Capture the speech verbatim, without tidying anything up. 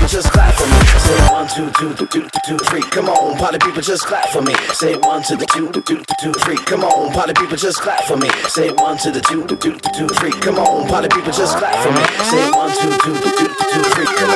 just clap for me. Say one, two, two, two, two, two, three. Come on, party people, just clap for me. Say one to the two, two, two, two, three. Come on, party people, just clap for me. Say one to the two, two, two, two, three. Come on, party people, just clap for me. Say one, two, two, two, two, two, three. Come on.